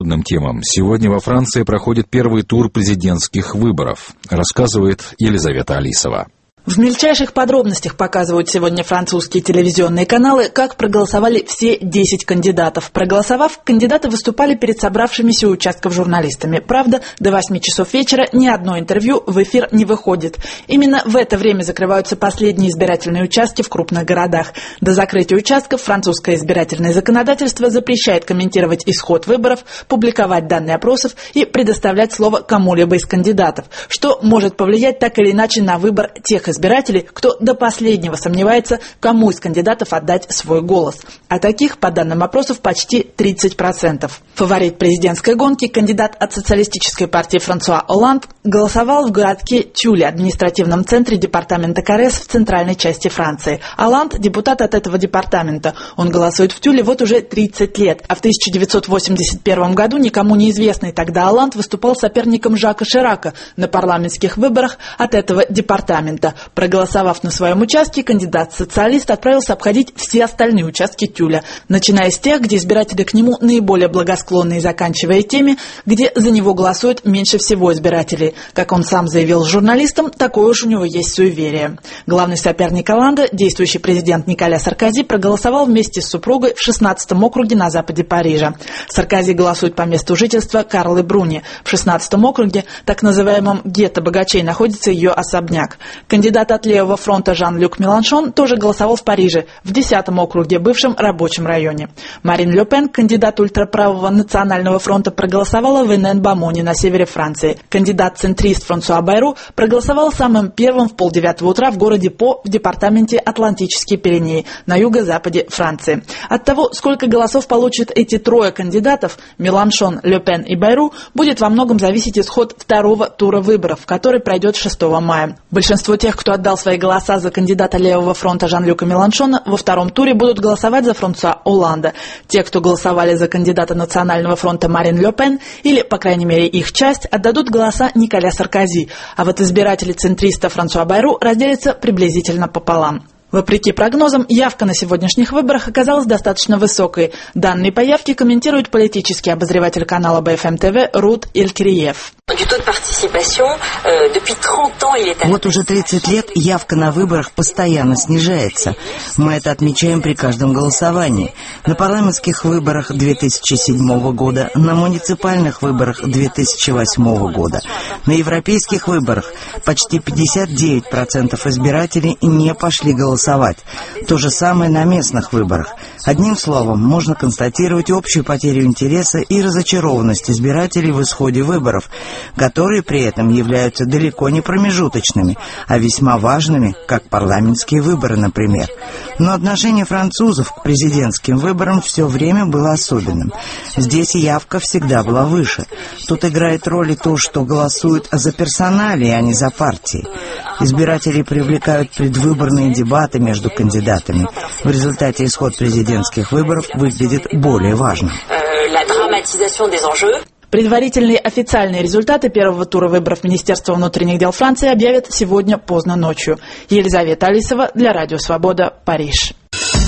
международным темам. Сегодня во Франции проходит первый тур президентских выборов, рассказывает Елизавета Алисова. В мельчайших подробностях показывают сегодня французские телевизионные каналы, как проголосовали все 10 кандидатов. Проголосовав, кандидаты выступали перед собравшимися у участков журналистами. Правда, до 8 часов вечера ни одно интервью в эфир не выходит. Именно в это время закрываются последние избирательные участки в крупных городах. До закрытия участков французское избирательное законодательство запрещает комментировать исход выборов, публиковать данные опросов и предоставлять слово кому-либо из кандидатов, что может повлиять так или иначе на выбор тех избирателей, кто до последнего сомневается, кому из кандидатов отдать свой голос. А таких, по данным опросов, почти 30%. Фаворит президентской гонки, кандидат от социалистической партии Франсуа Олланд, голосовал в городке Тюле, административном центре департамента Карес в центральной части Франции. Олланд – депутат от этого департамента. Он голосует в Тюле вот уже 30 лет. А в 1981 году никому неизвестный тогда Олланд выступал соперником Жака Ширака на парламентских выборах от этого департамента. Проголосовав на своем участке, кандидат-социалист отправился обходить все остальные участки Тюля, начиная с тех, где избиратели к нему наиболее благосклонны, и заканчивая теми, где за него голосуют меньше всего избирателей. Как он сам заявил журналистам, такое уж у него есть суеверие. Главный соперник Олланда, действующий президент Николя Саркози, проголосовал вместе с супругой в 16-м округе на западе Парижа. Саркози голосует по месту жительства Карлы Бруни. В 16-м округе, так называемом гетто богачей, находится ее особняк. Кандидат от левого фронта Жан-Люк Меланшон тоже голосовал в Париже, в 10-м округе, бывшем рабочем районе. Марин Ле Пен, кандидат ультраправого национального фронта, проголосовала в Энен-Бамоне на севере Франции. Кандидат-центрист Франсуа Байру проголосовал самым первым в 8:30 утра в городе По в департаменте Атлантические Пиренеи на юго-западе Франции. От того, сколько голосов получат эти трое кандидатов, Меланшон, Ле Пен и Байру, будет во многом зависеть исход второго тура выборов, который пройдет 6 мая. Большинство тех, кто отдал свои голоса за кандидата левого фронта Жан-Люка Меланшона, во втором туре будут голосовать за Франсуа Олланда. Те, кто голосовали за кандидата национального фронта Марин Ле Пен, или, по крайней мере, их часть, отдадут голоса Николя Саркози. А вот избиратели центриста Франсуа Байру разделятся приблизительно пополам. Вопреки прогнозам, явка на сегодняшних выборах оказалась достаточно высокой. Данные по явке комментирует политический обозреватель канала БФМ ТВ Рут Элькриев. Вот уже 30 лет явка на выборах постоянно снижается. Мы это отмечаем при каждом голосовании. На парламентских выборах 2007 года, на муниципальных выборах 2008 года, на европейских выборах почти 59% избирателей не пошли голосовать. То же самое на местных выборах. Одним словом, можно констатировать общую потерю интереса и разочарованность избирателей в исходе выборов, которые при этом являются далеко не промежуточными, а весьма важными, как парламентские выборы, например. Но отношение французов к президентским выборам все время было особенным. Здесь явка всегда была выше. Тут играет роль и то, что голосуют за персоналии, а не за партии. Избиратели привлекают предвыборные дебаты между кандидатами. В результате исход президентских выборов выглядит более важным. Предварительные официальные результаты первого тура выборов Министерства внутренних дел Франции объявят сегодня поздно ночью. Елизавета Алисова для Радио Свобода, Париж.